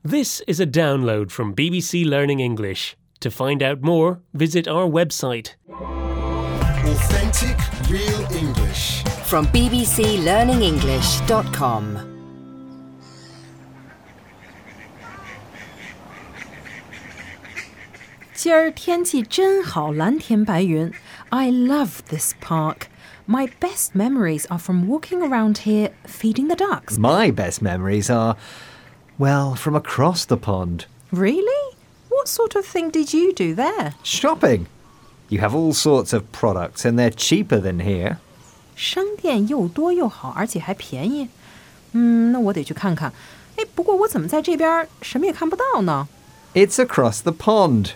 This is a download from BBC Learning English. To find out more, visit our website. Authentic Real English from bbclearningenglish.com. 今儿天气真好，蓝天白云。I love this park. My best memories are from walking around here feeding the ducks. My best memories are, well, from across the pond. Really? What sort of thing did you do there? Shopping. You have all sorts of products and they're cheaper than here. 商店又多又好，而且还便宜。那我得去看看。不过我怎么在这边什么也看不到呢？ It's across the pond.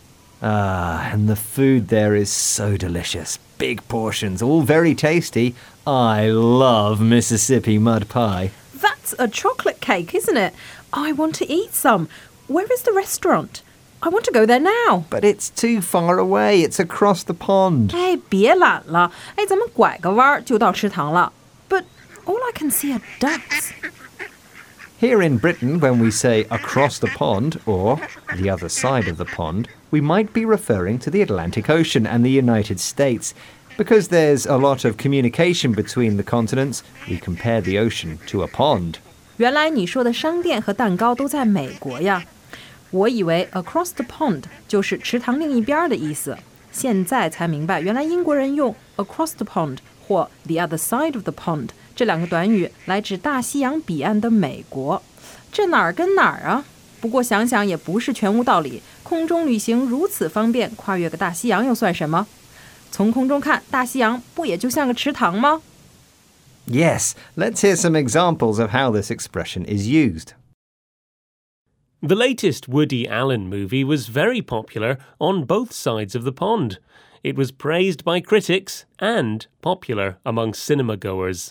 And the food there is so delicious. Big portions, all very tasty. I love Mississippi mud pie. That's a chocolate cake, isn't it? I want to eat some. Where is the restaurant? I want to go there now. But it's too far away. It's across the pond. 别懒了。咱们拐个弯就到池塘了。But all I can see are ducks. Here in Britain, when we say across the pond or the other side of the pond, we might be referring to the Atlantic Ocean and the United States. Because there's a lot of communication between the continents, we compare the ocean to a pond. 原来你说的商店和蛋糕都在美国呀。我以为 across the pond 就是池塘另一边的意思，现在才明白原来英国人用 across the pond 或 the other side of the pond 这两个短语来指大西洋彼岸的美国。这哪儿跟哪儿啊？不过想想也不是全无道理，空中旅行如此方便，跨越个大西洋又算什么？从空中看，大西洋不也就像个池塘吗？ Yes, let's hear some examples of how this expression is used. The latest Woody Allen movie was very popular on both sides of the pond. It was praised by critics and popular among cinema-goers.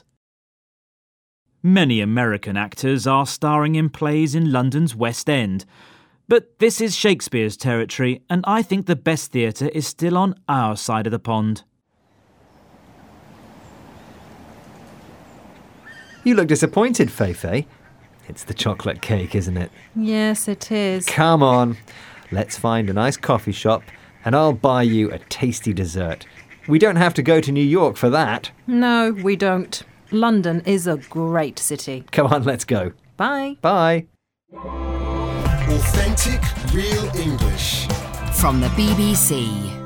Many American actors are starring in plays in London's West End. But this is Shakespeare's territory, and I think the best theatre is still on our side of the pond. You look disappointed, Feifei. It's the chocolate cake, isn't it? Yes, it is. Come on, let's find a nice coffee shop and I'll buy you a tasty dessert. We don't have to go to New York for that. No, we don't. London is a great city. Come on, let's go. Bye. Bye. Authentic Real English from the BBC.